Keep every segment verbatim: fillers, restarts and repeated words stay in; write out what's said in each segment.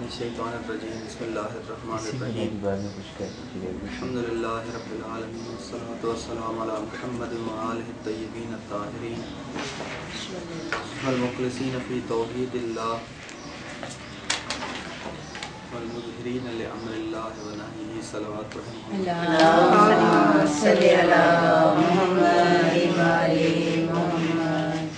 मिनश्शैतानिर्रजीम बिस्मिल्लाहिर्रहमानिर्रहीम अल्हम्दुलिल्लाहि रब्बिल आलमीन वस्सलातु वस्सलामु अला मुहम्मदिन व आलिहि तय्यबीन अत्ताहिरीन वल मुखलिसीन फी तौहीदिल्लाह वल मुज़हिरीन लि अम्रिल्लाहि व नहयिही सलवातु अल्लाहुम्मा सल्लि अला मुहम्मद व आलि मुहम्मद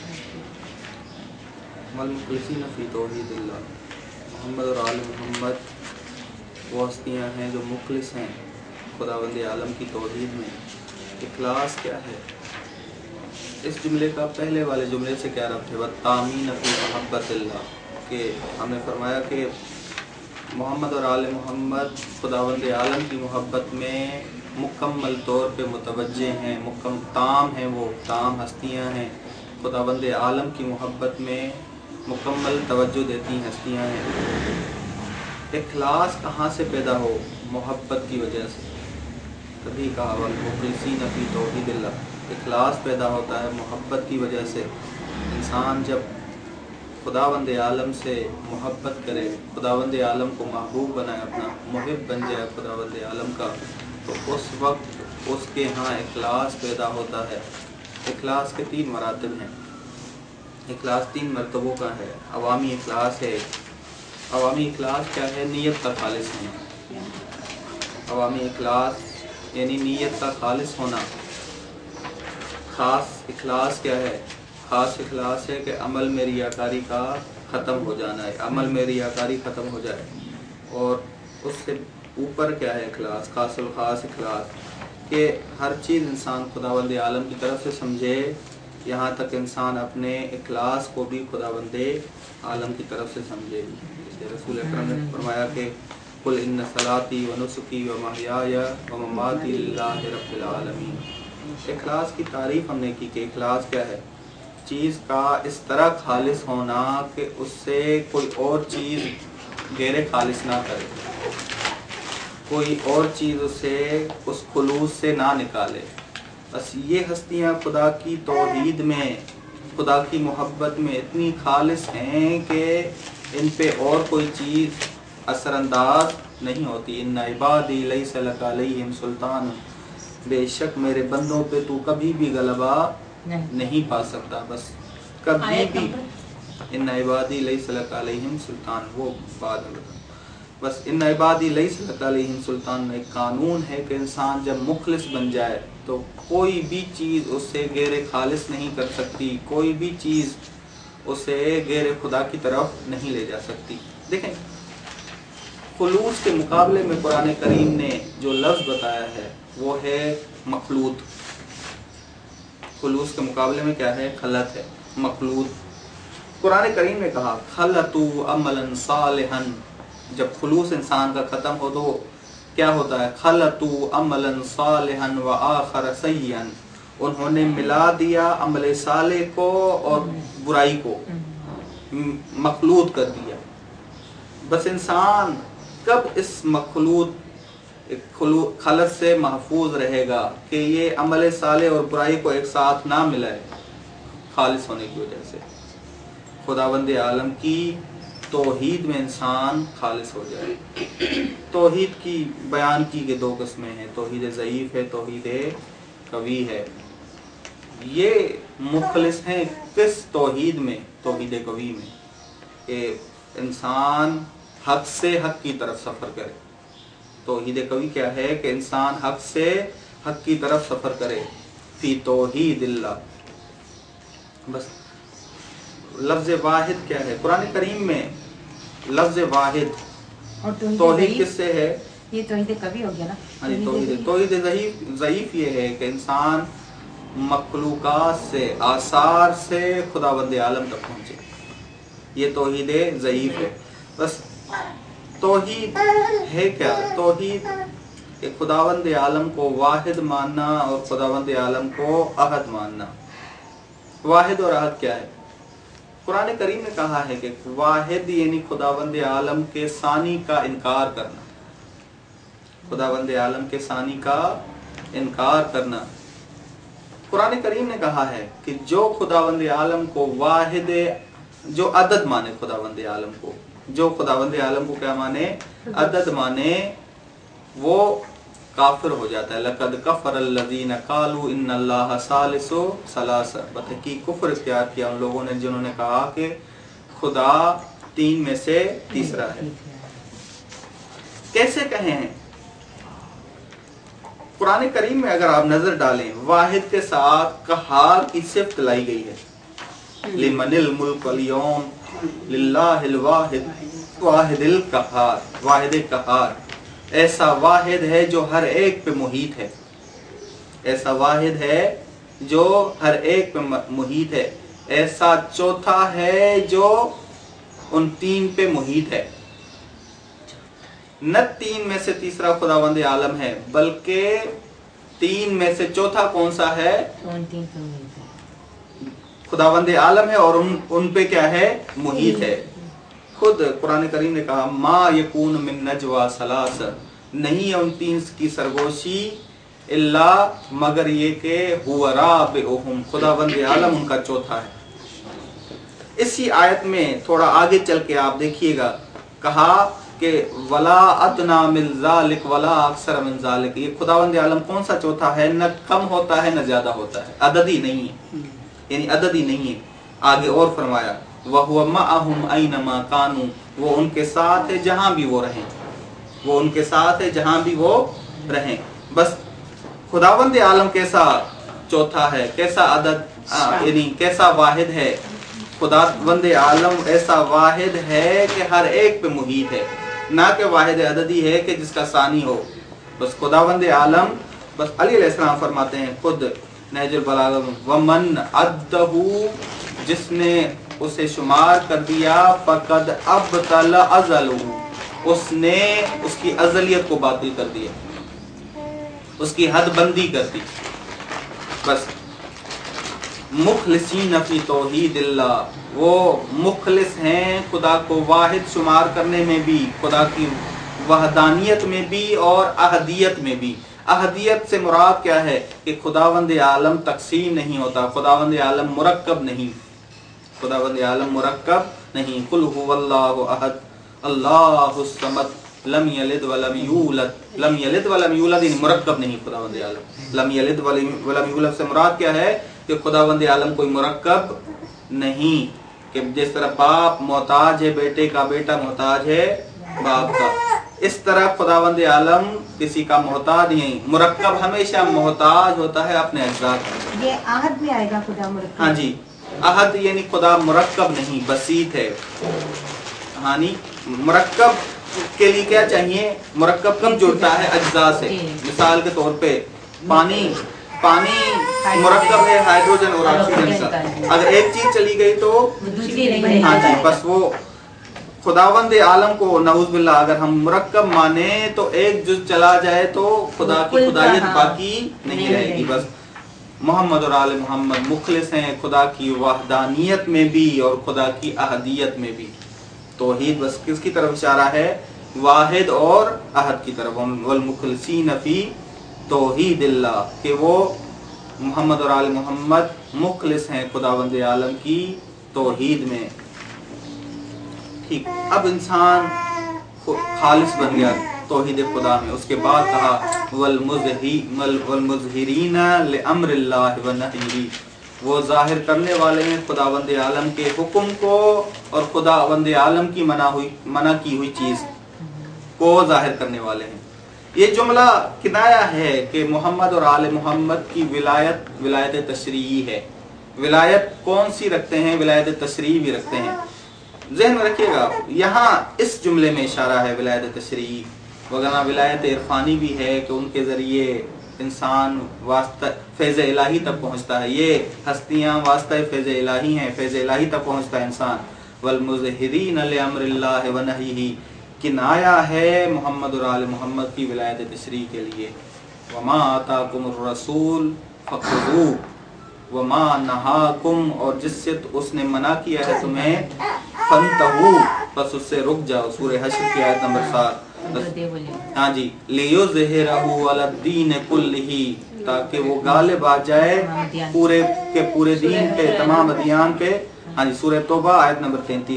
वल मुखलिसीन फी तौहीदिल्लाह। मोहम्मद और आल मोहम्मद वो हस्तियाँ हैं जो मुखलिस हैं खुदावंद आलम की तौहीद में। इखलास क्या है? इस जुमले का पहले वाले जुमले से क्या रब्त है? वत्तामीन फी महब्बतिल्लाह, कि हमने फरमाया कि मोहम्मद और आल मोहम्मद खुदावंद आलम की मोहब्बत में मुकम्मल तौर पे मुतवज्जे हैं, मुकम ताम हैं, वो ताम हस्तियाँ हैं खुदावंद आलम की मोहब्बत में मुकम्मल तवज्जो देती हस्तियाँ हैं। इखलास कहाँ से पैदा हो? मोहब्बत की वजह से। तभी कहा वल मुखलिसीन फी तौहीदिल्लाह, इखलास पैदा होता है मोहब्बत की वजह से। इंसान जब खुदावंद आलम से मोहब्बत करे, खुदावंद आलम को महबूब बनाए, अपना मुहिब बन जाए खुदावंद आलम का, तो उस वक्त उसके यहाँ इखलास पैदा होता है। इखलास के तीन मरातब हैं। इखलास तीन मरतबों का है। अवामी इखलास है। अवामी इखलास क्या है? नीयत का खालिस होना। अवामी इखलास यानी नीयत का खालिस होना। ख़ास इखलास क्या है? ख़ास इखलास है कि अमल में रियाकारी का ख़त्म हो जाना है, अमल में रियाकारी ख़त्म हो जाए। और उससे ऊपर क्या है इखलास? ख़ासुल ख़ास इखलास कि हर चीज़ इंसान खुदावंद आलम की तरफ से समझे, यहाँ तक इंसान अपने इखलास को भी खुदावंद आलम की तरफ से समझे। जैसे रसूल अकरम ने फरमाया कि कुल इन्न सलाती व नुसुकी व महयाय व ममाती लिल्लाहि रब्बिल आलमीन। इखलास की तारीफ़ हमने की कि इखलास क्या है? चीज़ का इस तरह खालिस होना कि उससे कोई और चीज़ गैर खालिस ना करे, कोई और चीज़ उसे उस खुलूस से ना निकाले। बस ये हस्तियाँ खुदा की तौहीद में, खुदा की मोहब्बत में इतनी खालिस हैं कि इन पे और कोई चीज़ असरअंदाज नहीं होती। इन्ना इबादी लैसा लका अलैहिम सुल्तान, बेशक मेरे बंदों पे तू कभी भी गलबा नहीं, नहीं पा सकता। बस कभी भी। इन्ना इबादी लैसा लका अलैहिम सुल्तान, वो बात है। बस इन्ना इबादी लैसा लका अलैहिम सुल्तान में एक कानून है कि इंसान जब मुखलिस बन जाए तो कोई भी चीज़ उससे गैर खालिस नहीं कर सकती, कोई भी चीज़ उसे गैर खुदा की तरफ नहीं ले जा सकती। देखें, खुलूस के मुकाबले में कुरान करीम ने जो लफ्ज़ बताया है वो है मखलूत। खुलूस के मुकाबले में क्या है? खलत है, मखलूत। कुरान करीम ने कहा खलतु अमलन सालिहन। जब खुलूस इंसान का ख़त्म हो तो क्या होता है? खलतु अमलन सालिहन व आखर सय्यन। उन्होंने मिला दिया अमल साले को और बुराई को, मखलूत कर दिया। बस इंसान कब इस मखलूत खलत से महफूज रहेगा कि ये अमल साले और बुराई को एक साथ ना मिलाए? खालिस होने की वजह से खुदावंद आलम की तौहीद में इंसान खालिस हो जाए। तौहीद की बयान की के दो किस्में हैं, तौहीद ज़ईफ़ है, तौहीद कवी है। ये मुखलिस हैं किस तौहीद में? तौहीद कवी में, कि इंसान हक से हक की तरफ सफ़र करे। तौहीद कवी क्या है? कि इंसान हक से हक की तरफ सफ़र करे। फ़ी तौहीदिल्लाह। बस लफ्ज़ वाहिद क्या है? कुरान करीम में लफ्ज़ वाहिद तौहीद किससे है? ये तौहीद कवी हो गया ना। हाँ जी, तौहीद तौहीद ज़ईफ़ ये है कि इंसान मखलूक़ात से, आसार से खुदावंद आलम तक पहुँचे। ये तौहीद ज़ईफ़ है। बस तौहीद है क्या? तौहीद कि खुदावंद आलम को वाहिद मानना और खुदावंद आलम को अहद मानना। वाहिद और अहद क्या है? कुरान करीम ने कहा है कि वाहिद यानी खुदावंद आलम के सानी का इनकार करना, खुदावंद आलम के सानी का इनकार करना। कुरान करीम ने कहा है कि जो खुदावंद आलम को वाहिद, जो अदद माने खुदावंद आलम को, जो खुदावंद आलम को क्या माने, अदद माने, वो काफिर हो जाता है। लक़द कफ़रल्लज़ीना क़ालू इन्नल्लाह सालिसु सलासा, बतहकीक कुफ्र इख्तियार किया उन लोगों ने जिन्होंने कहा कि खुदा तीन में से तीसरा है। कैसे कहे हैं? कुरान करीम में अगर आप नजर डालें, वाहिद के साथ कहार की सिफ्त लाई गई है। लिमनिल मुल्क अल यौम लिल्लाहिल वाहिद वाहिदिल कहार, वाहिद कहार, ऐसा वाहिद है जो हर एक पे मुहीत है, ऐसा वाहिद है जो हर एक पे मुहीत है, ऐसा चौथा है जो उन तीन पे मुहीत है। न तीन में से तीसरा खुदावंद आलम है, बल्कि तीन में से चौथा कौन सा है? खुदावंद आलम है और उन उन पे क्या है? मुहीत है। खुद कुरान करीम ने कहा मा यकून मिन नजवा सलास, नहीं है उन तीन की सरगोशी इल्ला मगर ये के हुवा राबिउहुम, खुदावंद आलम उनका चौथा है। इसी आयत में थोड़ा आगे चल के आप देखिएगा, कहा कि वला अदना मिन ज़ालिक वला अक्सर मिन ज़ालिक, ये खुदावंद आलम कौन सा चौथा है? न कम होता है न ज्यादा होता है, अददी नहीं है, यानी अददी नहीं है। आगे और फरमाया वहुवा मअहुम ऐनमा कानू, वो उनके साथ है जहां भी वो रहें, वो उनके साथ है जहां भी वो रहें। बस खुदावंद आलम कैसा चौथा है, कैसा अदद, यानी कैसा वाहिद है। खुदावंद आलम ऐसा वाहिद है कि हर एक पे मुहीत है, ना कि वाहिद अददी है कि जिसका सानी हो। बस खुदावंद आलम, बस अली अलैहिस्सलाम फरमाते हैं खुद नहजुल बलागा में, वमन अद्दहू, जिसने उसे शुमार कर दिया, फकद अबतल अज़लहू, उसने उसकी अज़लियत को बातिल कर दिया, उसकी हदबंदी कर दी। बस मुखलिसीन फी तौहीदिल्लाह, वो मुखलिस हैं खुदा को वाहिद शुमार करने में भी, खुदा की वहदानियत में भी और अहदियत में भी। अहदियत से मुराद क्या है कि खुदावंद आलम तकसीम नहीं होता, खुदावंद आलम मुरक्कब नहीं, खुदावंद आलम मुरक्कब नहीं। कुल हुवल्लाहु अहद अल्लाहुस समद लम यलिद वलम यूलद, लम यलिद वलम यूलद, इन मुरक्कब नहीं खुदावंद आलम। लम यलिद वलम यूलद से मुराद क्या है कि खुदावंद आलम कोई मुरक्कब नहीं, कि जिस तरह बाप मोहताज है बेटे का, बेटा मोहताज है बाप का, इस तरह खुदावंद आलम किसी का मोहताज नहीं। मुरक्कब हमेशा मोहताज होता है अपने अज्जा का। ये आहद में आएगा खुदा मुरक्कब? हाँ जी, अहद यानी खुदा मुरक्कब नहीं, बसीत है। हानि मुरक्कब के लिए क्या चाहिए? मुरक्कब कब जुड़ता है? अज्जा से। मिसाल के तौर पे पानी, पानी मुरक्कब है हाइड्रोजन और ऑक्सीजन का, अगर एक चीज चली गई तो दूसरी नहीं। हाँ जी, बस वो खुदावंद आलम को नऊज़ बिल्लाह अगर हम मुरक्कब माने तो एक जुज चला जाए तो खुदा की खुदायत बाकी नहीं रहेगी। बस मोहम्मद और आले मोहम्मद मुखलिस हैं खुदा की वहदानियत में भी और खुदा की अहदियत में भी। तौहीद बस किसकी तरफ इशारा है? वाहिद और अहद की तरफ। वल मुखलिसीन फी तौहीदिल्लाह, कि वो मोहम्मद और आले मोहम्मद मुखलिस हैं खुदावंद आलम की तौहीद में। ठीक, अब इंसान खालिस बन गया तौहीद खुदा में। उसके बाद कहा वल मुज़ही वल मुज़हिरीना लिअम्रिल्लाहि व नहयिही, वो जाहिर करने वाले हैं खुदावंद आलम के हुक्म को और खुदावंद आलम की मना हुई मना की हुई चीज को जाहिर करने वाले हैं। ये जुमला किनाया है कि मोहम्मद और आले मोहम्मद की विलायत विलायत तशरीई है। विलायत कौन सी रखते हैं? विलायत तशरीई भी रखते हैं। ज़हन में रखिएगा, यहाँ इस जुमले में इशारा है विलायत तशरीई, वगरना विलायत इरफानी भी है कि उनके जरिए इंसान वास्ता फैज़ इलाही तक पहुँचता है। ये हस्तियाँ वास्ता फैज़ इलाही हैं, फैज़ इलाही तक पहुँचता है इंसान। वल मुज़हिरीन लिअम्रिल्लाहि व नहयिही, किनाया है मोहम्मद और आले मोहम्मद की विलायत तशरीई के लिए। वमा आताकुमुर रसूल फखुज़ूहु वमा नहाकुम, और जिससे उसने मना किया है तुम्हें फंतहू, बस उससे रुक जाओ। सूरह हश्र की आयत नंबर सात। हाँ जी, लियुज़हिरहु अलद्दीन कुल्लिही, ताकि वो गालिब आ जाए पूरे के पूरे दीन पे, तमाम अदियान पे। हाँ जी, सूरह तौबा आयत नंबर तैंतीस।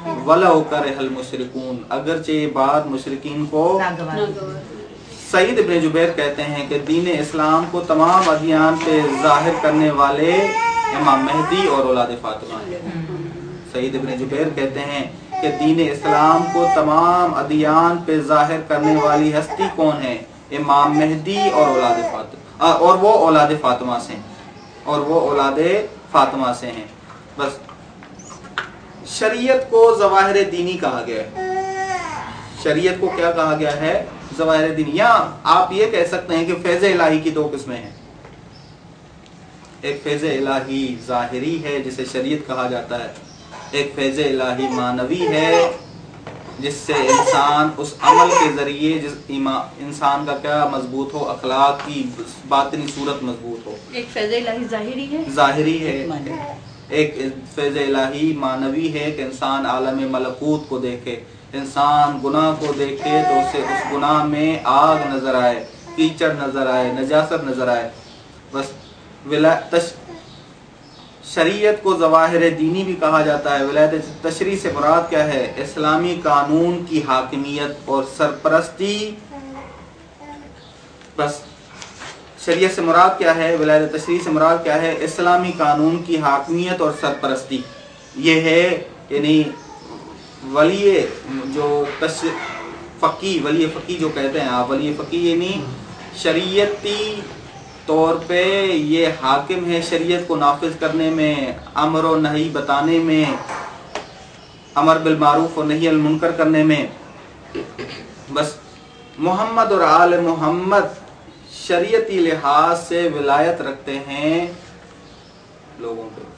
وَلَوْ كَرِهَ الْمُشْرِكُونَ، اگرچہ یہ بات مشرکین کو ناگوار۔ سعید ابن جبیر کہتے ہیں کہ دین اسلام کو تمام ادیان پہ ظاہر کرنے والے امام مہدی اور اولاد فاطمہ ہیں۔ سعید ابن جبیر کہتے ہیں کہ دین اسلام کو تمام ادیان پہ ظاہر کرنے والی ہستی کون ہے؟ امام مہدی اور اولاد فاطمہ، اور وہ اولاد فاطمہ سے ہیں، اور وہ اولاد فاطمہ سے ہیں۔ بس شریعت کو ظواہر دینی کہا گیا ہے، شریعت کو کیا کہا گیا ہے؟ ظواہر دینی۔ یا آپ یہ کہہ سکتے ہیں کہ فیض الہی کی دو قسمیں ہیں، ایک فیض الہی ظاہری ہے جسے شریعت کہا جاتا ہے، ایک فیض الہی معنوی ہے جس سے انسان اس عمل کے ذریعے جس انسان کا کیا مضبوط ہو، اخلاق کی باطنی صورت مضبوط ہو۔ ایک فیض الہی ظاہری ہے، ظاہری ہے، ایک فیض الہی معنوی ہے کہ انسان عالم ملکوت کو دیکھے، انسان گناہ کو دیکھے تو اسے اس گناہ میں آگ نظر آئے، کیچڑ نظر آئے، نجاست نظر آئے۔ بس تش... شریعت کو ظواہر دینی بھی کہا جاتا ہے۔ ولایت تشریع سے مراد کیا ہے؟ اسلامی قانون کی حاکمیت اور سرپرستی۔ بس شریعت سے مراد کیا ہے؟ ولایت تشریع سے مراد کیا ہے؟ اسلامی قانون کی حاکمیت اور سرپرستی۔ یہ ہے یعنی ولی جو تش... فقی ولی فقی جو کہتے ہیں آپ، ولی فقی یعنی شریعتی طور پہ یہ حاکم ہے شریعت کو نافذ کرنے میں، امر و نہی بتانے میں، امر بالمعروف و نہی المنکر کرنے میں۔ بس محمد اور آل محمد شریعتی لحاظ سے ولایت رکھتے ہیں لوگوں پہ۔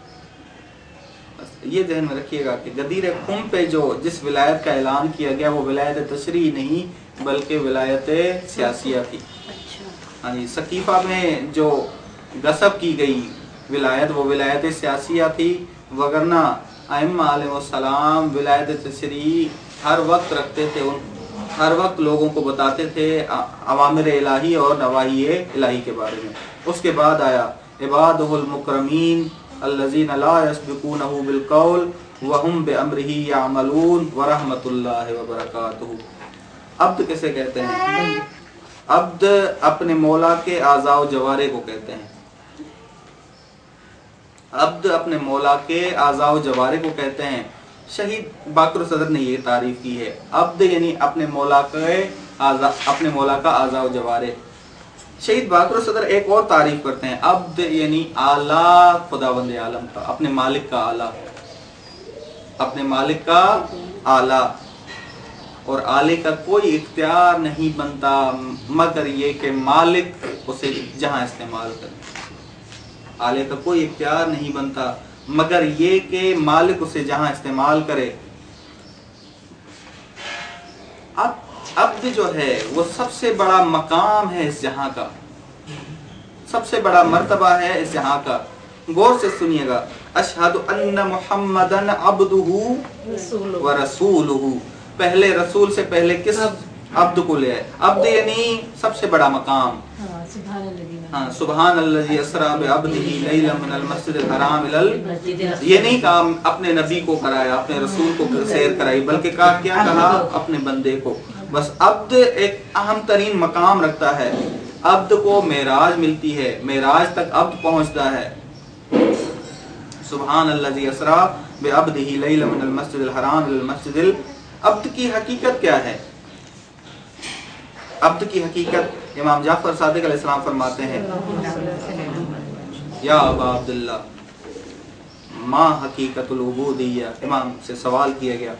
یہ ذہن میں رکھیے گا کہ غدیر خم پہ جو جس ولایت کا اعلان کیا گیا وہ ولایت تشریع نہیں بلکہ ولایت سیاسیہ تھی۔ ہاں جی، سقیفہ میں جو غصب کی گئی ولایت وہ ولایت سیاسیہ تھی، وگرنہ ائمہ علیہ السلام ولایت تشریع ہر وقت رکھتے تھے، ہر وقت لوگوں کو بتاتے تھے اوامر الہی اور نواہی الہی کے بارے میں۔ اس کے بعد آیا عبادہ المکرمین الذین لا یسبقونہ بالقول وہم بامرہ یعملون ورحمۃ اللہ وبرکاتہ۔ عبد کسے کہتے ہیں؟ عبد اپنے مولا کے اعضاء و جوارح کو کہتے ہیں، عبد اپنے مولا کے اعضاء و جوارح کو کہتے ہیں۔ شہید باقر صدر نے یہ تعریف کی ہے، عبد یعنی اپنے مولا کے اعضاء، اپنے مولا کا اعضاء و جوارح۔ شہید باقر صدر ایک اور تعریف کرتے ہیں، عبد یعنی اعلیٰ خداوند عالم کا، اپنے مالک کا اعلیٰ، اپنے مالک کا اعلیٰ، اور آلے کا کوئی اختیار نہیں بنتا مگر یہ کہ مالک اسے جہاں استعمال کرے۔ آلے کا کوئی اختیار نہیں بنتا مگر یہ کہ مالک اسے جہاں استعمال کرے۔ اب عبد جو ہے وہ سب سے بڑا مقام ہے اس جہاں کا، سب سے بڑا مرتبہ ہے اس جہاں کا۔ غور سے سنیے گا، اشہد ان محمدن عبدہ و رسولہ، پہلے رسول سے پہلے کس عبد کو لے آئے؟ عبد یعنی سب سے بڑا مقام۔ ہاں، سبحان الذی اسری بعبدہ لیلا من المسجد الحرام الی، یہ نہیں کہا اپنے نبی کو کرایا، اپنے رسول کو سیر کرائی، بلکہ کہا کیا کہا؟ اپنے بندے کو۔ بس عبد ایک اہم ترین مقام رکھتا ہے، عبد کو معراج ملتی ہے، معراج تک عبد پہنچتا ہے۔ سبحان الذی اسری بعبدہ لیلا من المسجد الحرام الی المسجد ال عبد کی حقیقت کیا ہے؟ عبد کی حقیقت امام جعفر صادق علیہ السلام فرماتے ہیں، یا ابا عبداللہ ما حقیقت العبودیہ، امام سے سوال کیا گیا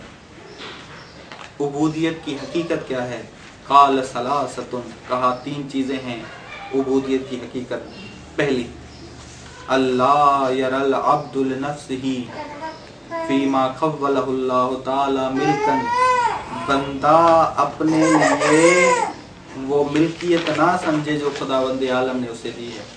عبودیت کی حقیقت کیا ہے؟ قال ثلاثۃ، کہا تین چیزیں ہیں عبودیت کی حقیقت۔ پہلی، اللہ یری العبد لنفسہ فیما خولہ اللہ تعالی ملکن، بندہ اپنے لیے وہ ملکیت نہ سمجھے جو خداوند عالم نے اسے دی ہے،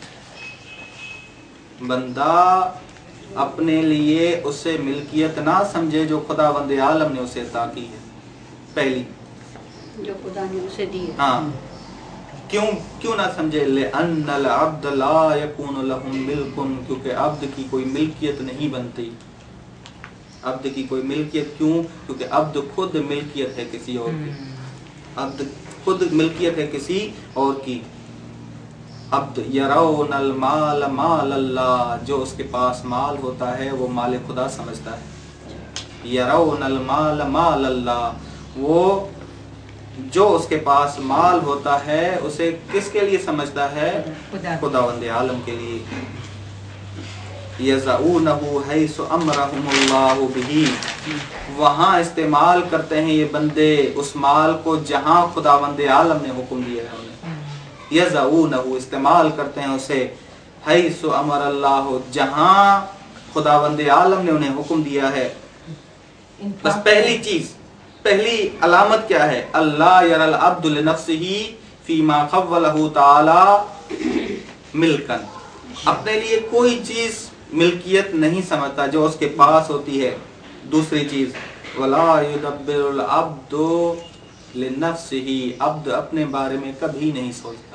بندہ اپنے لیے اسے ملکیت نہ سمجھے جو خداوند عالم نے اسے عطا کی ہے۔ پہلی جو خدا نے اسے دی ہے۔ ہاں، کیوں کیوں نہ سمجھے؟ لأن العبد لا يكون له ملک، کیونکہ عبد کی کوئی ملکیت نہیں بنتی، عبد کی کوئی ملکیت کیوں؟ کیونکہ عبد خود ملکیت ہے کسی اور کی، عبد خود ملکیت ہے کسی اور کی. عبد یرون المال مال اللہ، جو اس کے پاس مال ہوتا ہے وہ مال خدا سمجھتا ہے. یرون المال مال اللہ، وہ جو اس کے پاس مال ہوتا ہے اسے کس کے لیے سمجھتا ہے؟ خداوند عالم کے لیے. یزعونہ حیث امرہم اللہ بہ، وہاں استعمال کرتے ہیں یہ بندے اس مال کو جہاں خداوند عالم نے حکم دیا ہے انہیں. یزعونہ، استعمال کرتے ہیں اسے، حیث امر اللہ، جہاں خداوند عالم نے انہیں حکم دیا ہے. بس پہلی چیز، پہلی علامت کیا ہے؟ اللہ یری العبد لنفسہ فیما خولہ تعالی ملکن، اپنے لیے کوئی چیز ملکیت نہیں سمجھتا جو اس کے پاس ہوتی ہے. دوسری چیز ولا یدبر العبد لنفسہ، عبد اپنے بارے میں کبھی نہیں سوچتا.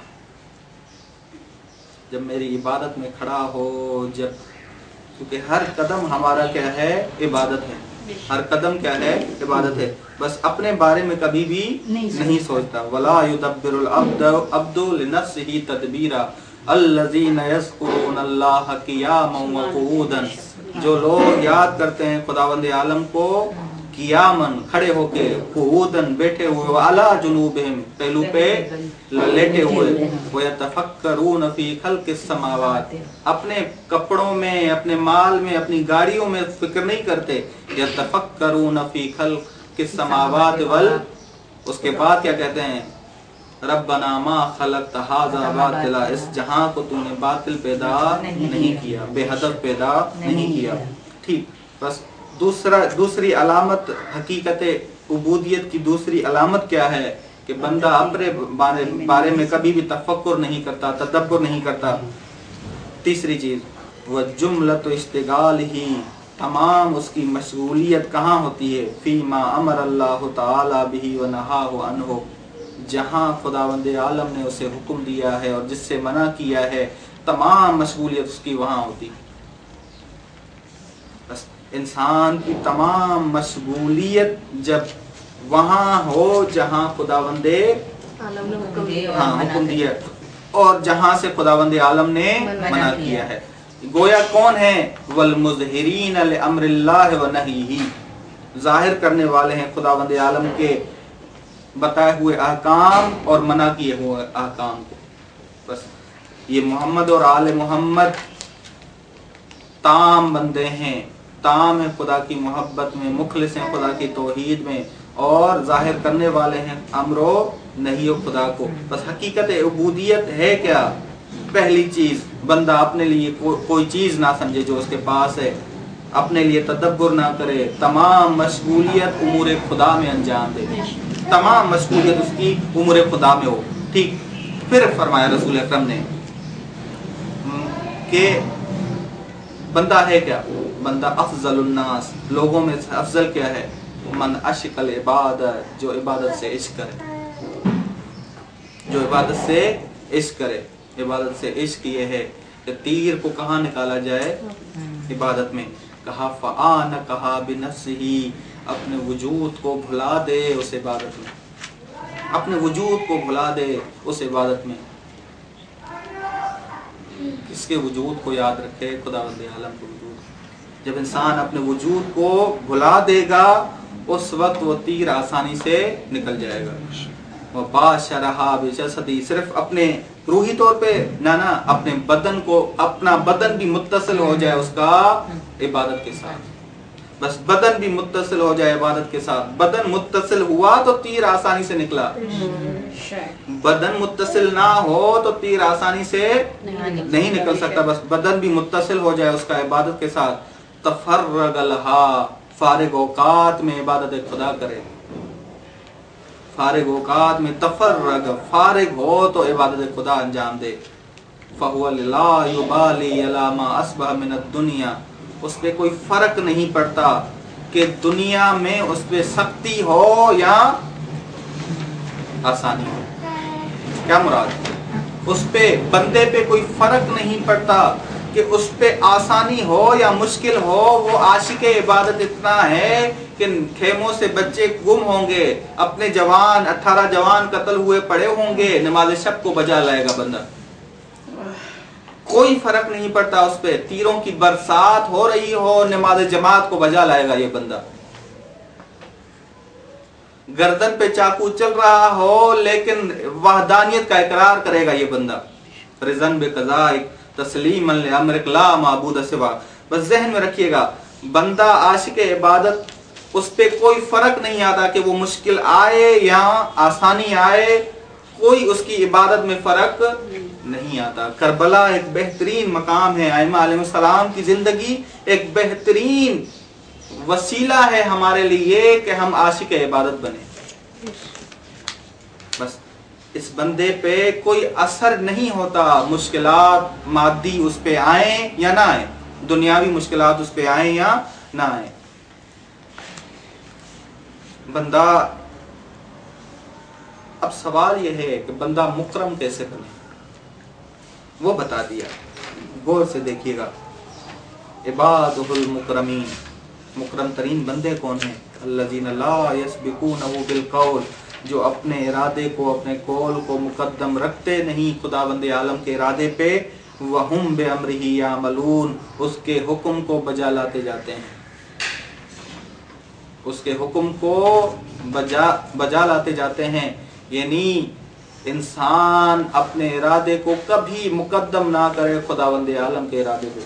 جب میری عبادت میں کھڑا ہو، جب کیونکہ ہر قدم ہمارا کیا ہے؟ عبادت ہے. ہر قدم کیا ہے؟ عبادت ہے. بس اپنے بارے میں کبھی بھی نہیں سوچتا. ولا یدبر العبد عبد لنفسہ تدبیرا الذین یذکرون اللہ قیاما وقعودا، جو لوگ یاد کرتے ہیں خداوند عالم کو قیامن کھڑے ہو کے، قعودن بیٹھے ہوئے، وعلی جنوبہم پہلو پہ لیٹے ہوئے، ویتفکرون فی خلق السماوات، اپنے کپڑوں میں، اپنے مال میں، اپنی گاڑیوں میں فکر نہیں کرتے. یتفکرون فی خلق السماوات وال، اس کے بعد کیا کہتے ہیں؟ ربنا ما خلقت ھذا باطلا، اس جہاں کو تو نے باطل پیدا نہیں کیا، بے ہدف پیدا نہیں کیا. ٹھیک، بس دوسرا دوسری علامت حقیقت عبودیت کی دوسری علامت کیا ہے؟ کہ بندہ اپنے بارے میں کبھی بھی تفکر نہیں کرتا، تدبر نہیں کرتا. تیسری چیز وجملۃ اشتغال ہی، تمام اس کی مشغولیت کہاں ہوتی ہے؟ فیما امر اللہ تعالی بہ ونہاہ عنہ، جہاں خداوند عالم نے اسے حکم دیا ہے اور جس سے منع کیا ہے، تمام مشغولیت اس کی وہاں ہوتی. بس انسان کی تمام مشغولیت جب وہاں ہو جہاں خداوند ہاں حکم دیا اور جہاں سے خداوند عالم نے منع کیا ہے. گویا کون ہے؟ والمظہرین لامر اللہ ونہیہ، ظاہر کرنے والے ہیں خداوند عالم کے بتائے ہوئے احکام اور منع کیے ہوئے احکام کو. بس یہ محمد اور آل محمد تام بندے ہیں، تام ہیں خدا کی محبت میں، مخلص ہیں خدا کی توحید میں، اور ظاہر کرنے والے ہیں امر و نہی و خدا کو. بس حقیقت عبودیت ہے کیا؟ پہلی چیز بندہ اپنے لیے کو, کوئی چیز نہ سمجھے جو اس کے پاس ہے، اپنے لیے تدبر نہ کرے، تمام مشغولیت امور خدا میں انجام دے، تمام مشغولیت اس کی امور خدا میں ہو. ٹھیک، پھر فرمایا رسول اکرم نے کہ بندہ ہے کیا؟ بندہ افضل الناس، لوگوں میں افضل کیا ہے؟ من عشق العبادت، جو عبادت سے عشق کرے، جو عبادت سے عشق کرے. عبادت سے عشق یہ ہے کہ تیر کو کہاں نکالا جائے؟ عبادت میں. کہا فآن کہا بنفسہ، اپنے وجود کو بھلا دے اس عبادت میں، اپنے وجود کو بھلا دے اس عبادت میں. کس کے وجود کو یاد رکھے؟ خداوند عالم کے وجود. جب انسان اپنے وجود کو بھلا دے گا اس وقت وہ تیر آسانی سے نکل جائے گا. وباشرھا بجسدی، صرف اپنے روحی طور پہ نہ نہ اپنے بدن کو، اپنا بدن بھی متصل ہو جائے اس کا عبادت کے ساتھ. بس بدن بھی متصل ہو جائے عبادت کے ساتھ. بدن متصل ہوا تو تیر آسانی سے نکلا، بدن متصل نہ ہو تو تیر آسانی سے نہیں نکل سکتا. بس بدن بھی متصل ہو جائے اس کا عبادت کے ساتھ. تفرغ لہا، فارغ اوقات میں عبادت خدا کرے، فارغ اوقات میں تفرغ، فارغ ہو تو عبادت خدا انجام دے. فهو لا يبالي على ما اصبح من الدنيا، اس پہ کوئی فرق نہیں پڑتا کہ دنیا میں اس پہ سختی ہو یا آسانی ہو. کیا مراد؟ اس پہ بندے پہ کوئی فرق نہیں پڑتا کہ اس پہ آسانی ہو یا مشکل ہو، وہ عاشق عبادت اتنا ہے کہ خیموں سے بچے گم ہوں گے، اپنے جوان اٹھارہ جوان قتل ہوئے پڑے ہوں گے، نماز شب کو بجا لائے گا بندہ، کوئی فرق نہیں پڑتا اس پہ، تیروں کی برسات ہو رہی ہو، نماز جماعت کو بجا لائے گا یہ بندہ، گردن پہ چاقو چل رہا ہو لیکن وحدانیت کا اقرار کرے گا یہ بندہ، رضن بقضائک تسلیما لامرک لا معبود سوا۔ بس ذہن میں رکھیے گا، بندہ عاشق عبادت اس پہ کوئی فرق نہیں آتا کہ وہ مشکل آئے یا آسانی آئے، کوئی اس کی عبادت میں فرق نہیں آتا۔ کربلا ایک بہترین مقام ہے، ائمہ علیہ السلام کی زندگی ایک بہترین وسیلہ ہے ہمارے لیے کہ ہم عاشق عبادت بنیں۔ بس اس بندے پہ کوئی اثر نہیں ہوتا، مشکلات مادی اس پہ آئیں یا نہ آئیں، دنیاوی مشکلات اس پہ آئیں یا نہ آئیں، بندہ۔ اب سوال یہ ہے کہ بندہ مکرم کیسے بنے، وہ بتا دیا، غور سے دیکھیے گا۔ عبادہ المکرمین، مکرم ترین بندے کون ہیں؟ الذین لا یسبقونہ بالقول، جو اپنے ارادے کو، اپنے قول کو مقدم رکھتے نہیں خداوند عالم کے ارادے پہ، وہم بامرہ یعملون، اس کے حکم کو بجا لاتے جاتے ہیں، اس کے حکم کو بجا بجا لاتے جاتے ہیں، یعنی انسان اپنے ارادے کو کبھی مقدم نہ کرے خداوند عالم کے ارادے پہ۔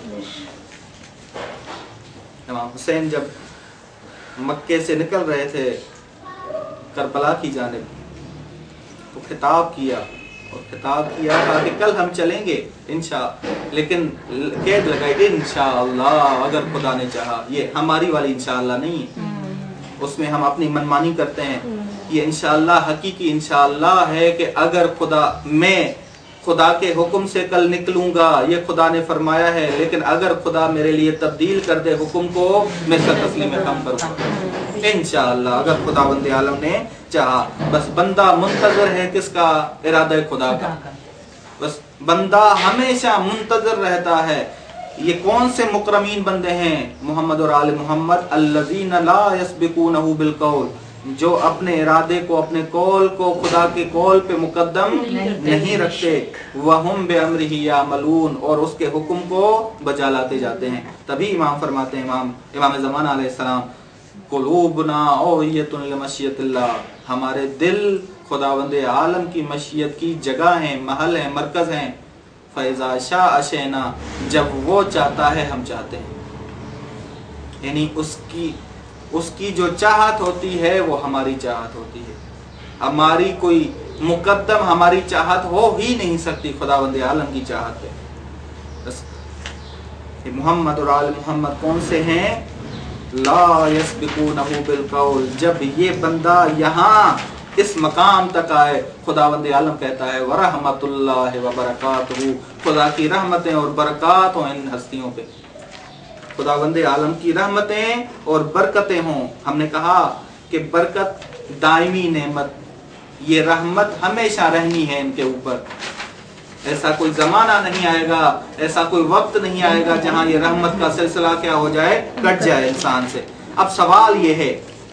امام حسین جب مکے سے نکل رہے تھے کربلا کی جانب تو خطاب کیا، اور خطاب کیا تھا کہ کل ہم چلیں گے انشاء، لیکن قید لگائی انشاءاللہ، اگر خدا نے چاہا۔ یہ ہماری والی انشاءاللہ نہیں ہے، اس میں ہم اپنی منمانی کرتے ہیں، یہ انشاءاللہ حقیقی انشاءاللہ ہے کہ اگر خدا، میں خدا کے حکم سے کل نکلوں گا، یہ خدا نے فرمایا ہے، لیکن اگر خدا میرے لیے تبدیل کر دے حکم کو، میں سر تسلیم کم کروں گا انشاءاللہ، اگر خداوند عالم نے چاہا۔ بس بندہ منتظر ہے کس کا؟ ارادہ خدا کا، بس بندہ ہمیشہ منتظر رہتا ہے۔ یہ کون سے مکرمین بندے ہیں؟ محمد اور آل محمد، الذین لا یسبقونہ بالقول، جو اپنے ارادے کو، اپنے قول کو خدا کے قول پہ مقدم نہیں رکھتے، وہم بامرہ یعملون، اور اس کے حکم کو بجا لاتے جاتے ہیں۔ تبھی امام فرماتے ہیں، امام امام زمان علیہ السلام، قلوبنا اویۃ لمشیۃ اللہ، ہمارے دل خداوند عالم کی مشیت کی جگہ ہیں، محل ہیں، مرکز ہیں۔ فَإِذَا شَاءَ شَئْنَا، جب وہ چاہتا ہے ہم چاہتے ہیں، یعنی اس کی اس کی جو چاہت ہوتی ہے وہ ہماری چاہت ہوتی ہے، ہماری کوئی مقدم ہماری چاہت ہو ہی نہیں سکتی خداوند عالم کی چاہت ہے۔ بس محمد اور آل محمد کون سے ہیں؟ لا یسبقونہ بالقول، جب یہ بندہ یہاں اس مقام تک آئے، خداوند عالم کہتا ہے ورحمۃ اللہ وبرکاتہ، خدا کی رحمتیں اور برکات ہوں ان ہستیوں پہ، خداوند عالم کی رحمتیں اور برکتیں ہوں۔ ہم نے کہا کہ برکت دائمی نعمت، یہ رحمت ہمیشہ رہنی ہے ان کے اوپر، ایسا کوئی زمانہ نہیں آئے گا، ایسا کوئی وقت نہیں آئے گا جہاں یہ رحمت کا سلسلہ کیا ہو جائے، کٹ جائے انسان سے۔ اب سوال یہ ہے،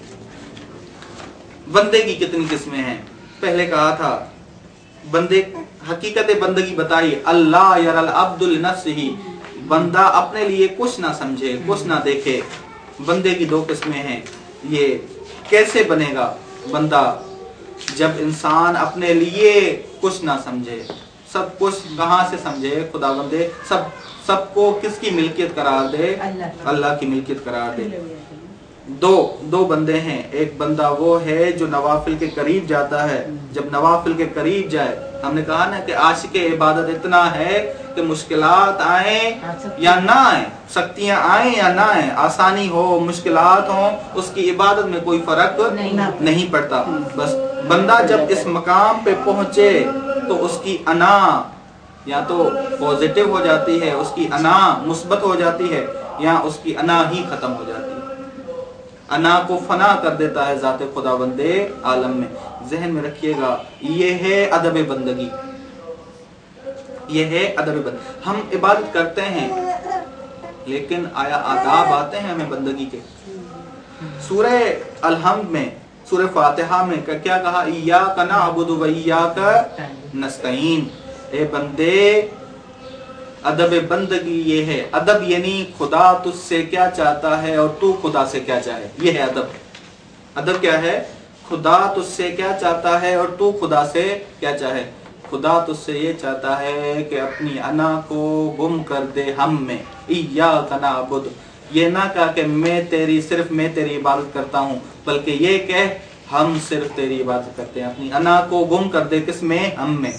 بندے کی کتنی قسمیں ہیں؟ پہلے کہا تھا بندے، حقیقت بندگی بتائی، اللہ یری العبد لنفسہ، بندہ اپنے لیے کچھ نہ سمجھے، کچھ نہ دیکھے۔ بندے کی دو قسمیں ہیں۔ یہ کیسے بنے گا بندہ؟ جب انسان اپنے لیے کچھ نہ سمجھے، سب کچھ کہاں سے سمجھے؟ خدا بندے سب سب کو کس کی ملکیت قرار دے؟ اللہ کی ملکیت قرار دے۔ دو دو بندے ہیں، ایک بندہ وہ ہے جو نوافل کے قریب جاتا ہے، جب نوافل کے قریب جائے، ہم نے کہا نا کہ عاشق عبادت اتنا ہے کہ مشکلات آئیں یا نہ آئیں، سختیاں آئیں یا نہ آئیں، آسانی ہو مشکلات ہوں، اس کی عبادت میں کوئی فرق نہیں پڑتا۔ بس بندہ جب اس مقام پہ پہنچے تو اس کی انا یا تو پوزیٹیو ہو جاتی ہے، اس کی انا مثبت ہو جاتی ہے، یا اس کی انا ہی ختم ہو جاتی ہے، انا کو فنا کر دیتا ہے ذات خداوند عالم میں۔ ذہن میں رکھیے گا، یہ ہے ادب بندگی، یہ ہے ادب بندگی. ہم عبادت کرتے ہیں لیکن آیا آداب آتے ہیں ہمیں بندگی کے؟ سورہ الحمد میں، سورہ فاتحہ میں کیا کہا؟ ایاک نعبد و ایاک نستعین. اے بندے ادب بندگی یہ ہے. ادب یعنی خدا تجھ سے کیا چاہتا ہے اور تو خدا سے کیا چاہے، یہ ہے ادب. ادب کیا ہے؟ خدا تجھ سے کیا چاہتا ہے اور تو خدا سے کیا چاہے. خدا تجھ سے یہ چاہتا ہے کہ اپنی انا کو گم کر دے ہم میں. ایاک نعبد، یہ نہ کہا کہ میں تیری صرف میں تیری عبادت کرتا ہوں، بلکہ یہ کہ ہم صرف تیری عبادت کرتے ہیں. اپنی انا کو گم کر دے کس میں؟ ہم میں.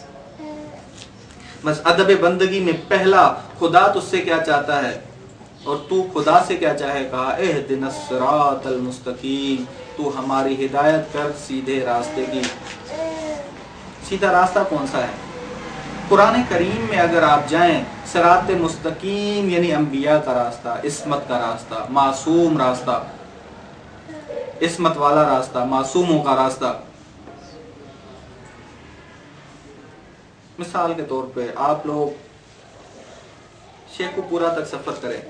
بس ادب بندگی میں پہلا خدا تجھ سے کیا چاہتا ہے اور تو خدا سے کیا چاہے. کہا اہدنا الصراط المستقیم، تو ہماری ہدایت کر سیدھے راستے کی. سیدھا راستہ کون سا ہے؟ قرآن کریم میں اگر آپ جائیں، صراط مستقیم یعنی انبیاء کا راستہ، عصمت کا راستہ، معصوم راستہ، عصمت والا راستہ، معصوموں کا راستہ. مثال کے طور پہ آپ لوگ شیخو پورا تک سفر کریں،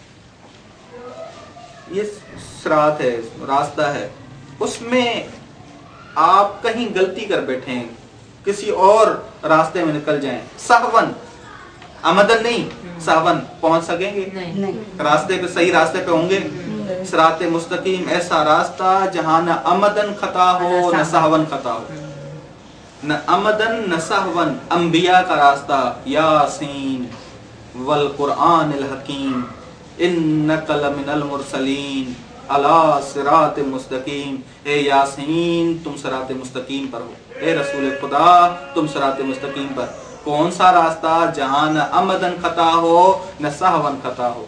یہ صراط ہے، راستہ ہے. اس میں آپ کہیں غلطی کر بیٹھیں، کسی اور راستے میں نکل جائیں، سہون عمدن نہیں، سہون پہنچ سکیں گے؟ راستے پہ، صحیح راستے پہ ہوں گے؟ صراط مستقیم ایسا راستہ جہاں نہ عمدن خطا ہو نہ سہون خطا ہو، نہ عمدن نہ سہون. انبیاء کا راستہ، یاسین والقرآن الحکیم انک لمن المرسلین علی صراط مستقیم. اے یاسین تم صراط مستقیم پر ہو، اے رسول خدا تم صراط مستقیم پر. کون سا راستہ؟ جہاں نہ عمدن خطا ہو نہ سہون خطا ہو.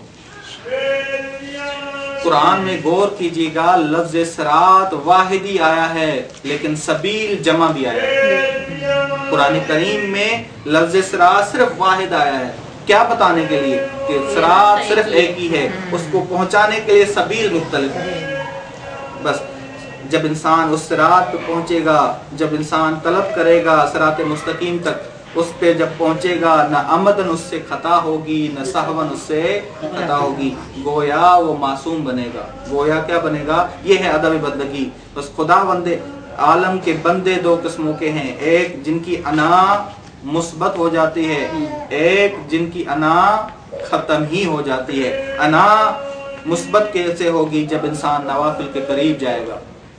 قرآن میں غور کیجیے گا، لفظ صراط واحد ہی آیا ہے لیکن سبیل جمع بھی آیا ہے. قرآن کریم میں لفظ صراط صرف واحد آیا ہے، کیا بتانے کے لیے کہ صراط صرف ایک ہی ہے، اس کو پہنچانے کے لیے سبیل مختلف ہے. بس جب انسان اس صراط پہ پہنچے گا، جب انسان طلب کرے گا صراط مستقیم تک، اس پہ جب پہنچے گا نہ عمدن اس سے خطا ہوگی نہ سہون اس سے خطا ہوگی. گویا وہ معصوم بنے گا. گویا کیا بنے گا؟ یہ ہے ادب بندگی. بس خدا بندے عالم کے بندے دو قسموں کے ہیں، ایک جن کی انا مثبت ہو جاتی ہے، ایک جن کی انا ختم ہی ہو جاتی ہے. انا مثبت کیسے ہوگی؟ جب انسان نوافل کے قریب جائے گا.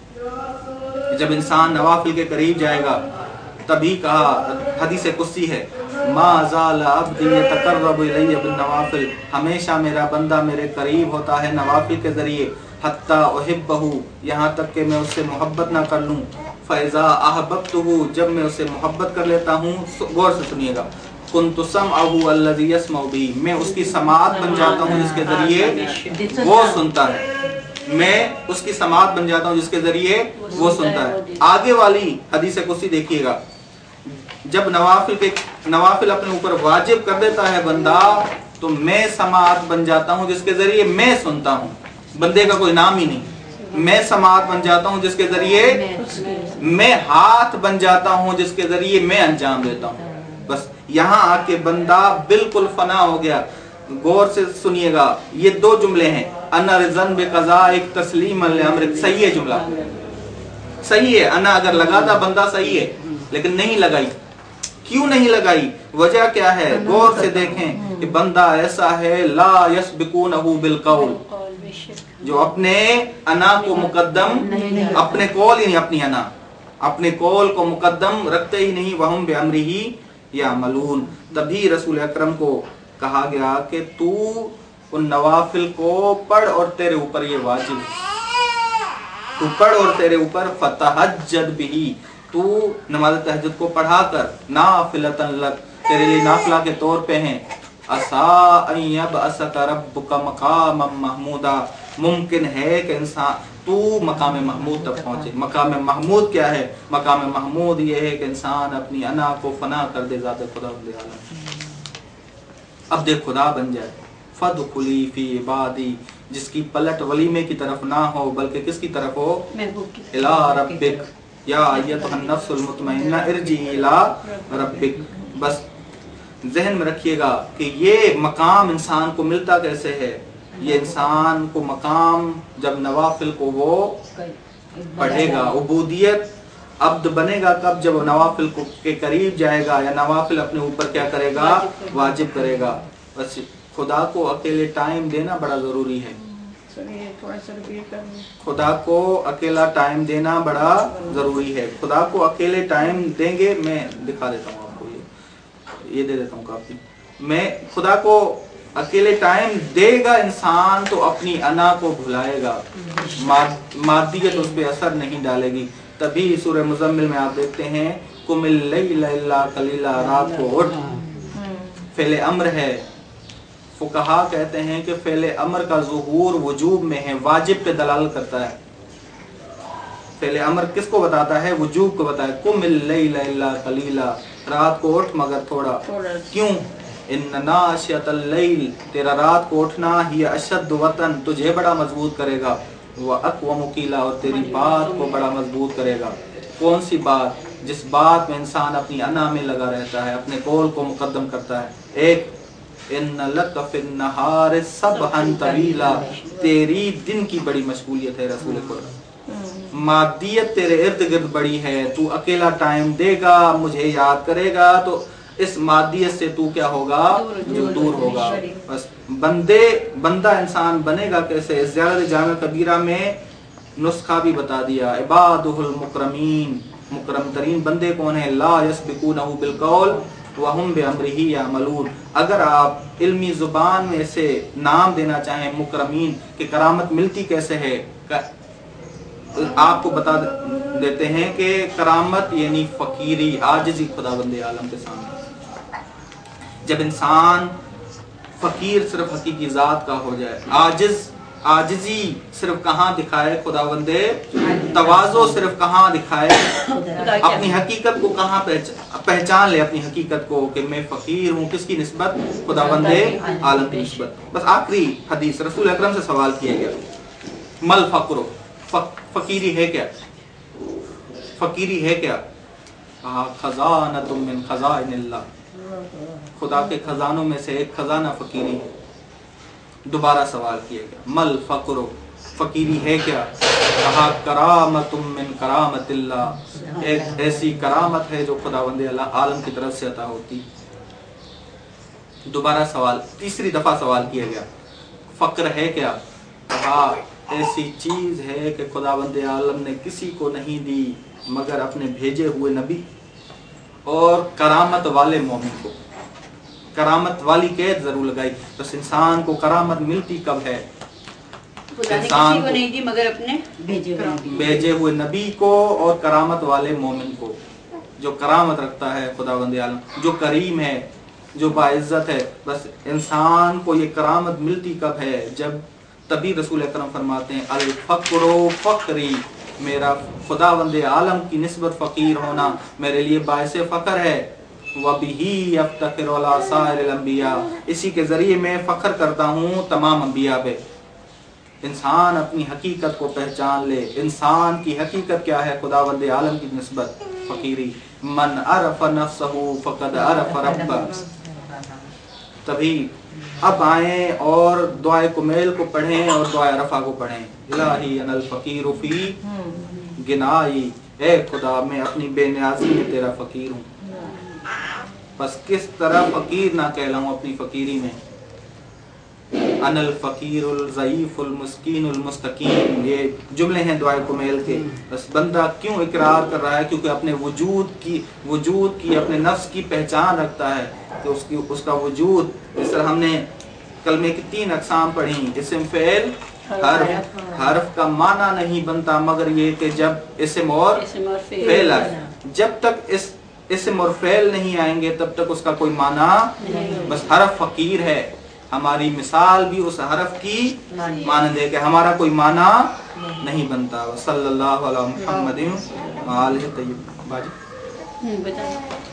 جب انسان نوافل کے قریب جائے گا تبھی کہا، حدیث قدسی ہے، ما زال عبدی یتقرب الی بالنوافل، ہمیشہ میرا بندہ میرے قریب ہوتا ہے نوافل کے ذریعے، حتی احبہ، یہاں تک کہ میں اس سے محبت نہ کر لوں. فاذا احببتہ، جب میں اسے محبت کر لیتا ہوں، غور سے سنیے گا، کنت سمعہ الذی یسمع بہ، میں اس کی سماعت بن جاتا ہوں جس کے ذریعے وہ سنتا ہے. میں اس کی سماعت بن جاتا ہوں جس کے ذریعے وہ سنتا ہے. آگے والی حدیث قدسی دیکھیے گا، جب نوافل کے نوافل اپنے اوپر واجب کر دیتا ہے بندہ، تو میں سماعت بن جاتا ہوں جس کے ذریعے میں سنتا ہوں. بندے کا کوئی نام ہی نہیں. میں سماعت بن جاتا ہوں جس کے ذریعے میں ہاتھ بن جاتا ہوں جس کے ذریعے میں انجام دیتا ہوں. بس یہاں آ کے بندہ بالکل فنا ہو گیا. غور سے سنیے گا، یہ دو جملے ہیں، انا رضن بقضائک تسلیما لامرک. صحیح ہے جملہ، صحیح ہے. انا اگر لگا تھا بندہ صحیح ہے، لیکن نہیں لگائی. کیوں نہیں لگائی؟ وجہ کیا ہے؟ غور سے دیکھیں کہ بندہ ایسا ہے لا یسبقونہ بالقول، جو اپنے انا کو مقدم، اپنے قول ہی نہیں، اپنی انا، اپنے قول کو مقدم رکھتے ہی نہیں. وہم بامرہ یعملون. تبھی رسول اکرم کو کہا گیا کہ تو ان نوافل کو پڑھ اور تیرے اوپر یہ واجب، تو پڑھ اور تیرے اوپر فتہجد بہ، تو نماز تہجد کو پڑھا کر، نافلۃ لک، تیرے لیے نافلہ کے طور پہ ہیں. عسیٰ ان یبعثک ربک مقاما محمودا، ممکن ہے کہ انسان تو مقام محمود تک پہنچے. مقام محمود کیا ہے؟ مقام محمود یہ ہے کہ انسان اپنی انا کو فنا کر دے ذات خدا رب العالمین. اب دیکھ خدا بن جائے. فادخلی فی عبادی، جس کی پلٹ ولیمے کی طرف نہ ہو بلکہ کس کی طرف ہو؟ الی ربک یا ایتھا النفس المطمئنہ ارجعی الی ربک. بس ذہن میں رکھیے گا کہ یہ مقام انسان کو ملتا کیسے ہے. یہ انسان کو مقام جب نوافل کو وہ پڑھے گا. عبودیت عبد بنے گا کب؟ جب وہ نوافل کو کے قریب جائے گا یا نوافل اپنے اوپر کیا کرے گا؟ واجب کرے گا. بس خدا کو اکیلے ٹائم دینا بڑا ضروری ہے. خدا کو اکیلا ٹائم دینا بڑا ضروری ہے. خدا کو اکیلے ٹائم دیں گے. میں دکھا دیتا ہوں آپ کو, یہ یہ دے دیتا ہوں کافی. میں خدا کو اکیلے ٹائم دے گا انسان تو اپنی انا کو بھلائے گا, مادیت اس پہ اثر نہیں ڈالے گی. تبھی سورہ مزمل میں آپ دیکھتے ہیں قم اللیل الا قلیلا, رات کو اٹھ. فعل امر ہے. فقہا کہتے ہیں کہ فعل امر کا ظہور وجوب میں ہے, واجب پہ دلالت کرتا ہے. فعل امر کس کو بتاتا ہے؟ وجوب کو بتاتا ہے. قم اللیل الا قلیلا, رات کو اٹھ مگر تھوڑا. کیوں؟ ان ناشئۃ اللیل, تیرا رات کو اٹھنا ہی اشد وطن, تجھے بڑا مضبوط کرے گا. واقوم قیلا, اور تیری بات کو بڑا مضبوط کرے گا. کون سی بات؟ جس بات میں انسان اپنی انا میں لگا رہتا ہے, اپنے قول کو مقدم کرتا ہے. ایک ان لک فی النہار سبحا طویلا, تیری دن کی بڑی مشغولیت ہے رسول خدا. مادیت تیرے ارد گرد بڑی ہے, تو اکیلا ٹائم دے گا, مجھے یاد کرے گا, تو اس مادیت سے تو کیا ہوگا؟ جو دور ہوگا. بس بندے بندہ انسان بنے گا کیسے؟ زیارت جامع کبیرہ میں نسخہ بھی بتا دیا. عبادہ المکرمین, مکرم ترین بندے کون ہیں؟ لا یسبقونہ بالقول وہم بامرہ یعملون. اگر آپ علمی زبان میں سے نام دینا چاہیں مکرمین کہ کرامت ملتی کیسے ہے, آپ کو بتا دیتے ہیں کہ کرامت یعنی فقیری, عاجزی خدا بندے عالم کے سامنے. جب انسان فقیر صرف حقیقی ذات کا ہو جائے, عاجز عاجزی صرف کہاں دکھائے خدا بندے, تواضع صرف کہاں دکھائے, اپنی حقیقت کو کہاں پہچان لے, اپنی حقیقت کو کہ میں فقیر ہوں. کس کی نسبت؟ خدا بندے عالم کی نسبت. بس آخری حدیث رسول اکرم سے سوال کیا گیا, مل فقر, فقیری ہے کیا؟ فقیری ہے کیا؟ کہا خزانۃ من خزائن اللہ, خدا کے خزانوں میں سے ایک خزانہ فقیری ہے. دوبارہ سوال کیا گیا, مل فقر, فقیری ہے کیا؟ کہا کرامت من کرامت اللہ, ایک ایسی کرامت ہے جو خدا بندے اللہ عالم کی طرف سے عطا ہوتی. دوبارہ سوال, تیسری دفعہ سوال کیا گیا, فقر ہے کیا؟ کہا ایسی چیز ہے کہ خدا بندے عالم نے کسی کو نہیں دی مگر اپنے بھیجے ہوئے نبی اور کرامت والے مومن کو. کرامت والی قید ضرور لگائی. بس انسان کو کرامت ملتی کب ہے؟ انسان کو نہیں دی مگر اپنے بھیجے ہوئے نبی کو اور کرامت والے مومن کو. جو کرامت رکھتا ہے خدا بندے عالم, جو کریم ہے, جو باعزت ہے. بس انسان کو یہ کرامت ملتی کب ہے؟ جب, تبھی رسول اکرم فرماتے ہیں الفقر فقری, میرا خدا بندے عالم کی نسبت فقیر ہونا میرے لیے باعث فخر ہے. وَبِهِ يَفْتَخِرُ عَلَى سَائِرِ الْأَنْبِيَاءِ, اسی کے ذریعے میں فخر کرتا ہوں تمام انبیاء پہ. انسان اپنی حقیقت کو پہچان لے. انسان کی حقیقت کیا ہے خدا بندے عالم کی نسبت؟ فقیری. من عرف نفسہ فقد عرف ربہ. تبھی اب آئیں اور دعائے کمیل کو پڑھیں اور دعائے رفع کو پڑھیں. الہی انا الفقیر فی گنائی, اے خدا میں اپنی بے نیازی میں تیرا فقیر ہوں. بس کس طرح فقیر نہ کہلاؤں اپنی فقیری میں. انا الفقیر الضعیف المسکین المستقیم, یہ جملے ہیں دعائے کمیل کے. بس بندہ کیوں اقرار کر رہا ہے؟ کیونکہ اپنے وجود کی وجود کی اپنے نفس کی پہچان رکھتا ہے کہ اس کی اس کا وجود, جس طرح ہم نے کلمے کی تین اقسام پڑھی, اسم فعل حرف. حرف کا معنی نہیں بنتا مگر یہ کہ جب اسم اور فعل آئے. جب تک اس اسم اور فعل نہیں آئیں گے تب تک اس کا کوئی معنی. بس حرف فقیر ہے, ہماری مثال بھی اس حرف کی مانند ہے کہ ہمارا کوئی معنی نہیں بنتا. صلی اللہ علیہ محمد وآلہ طیب. باجی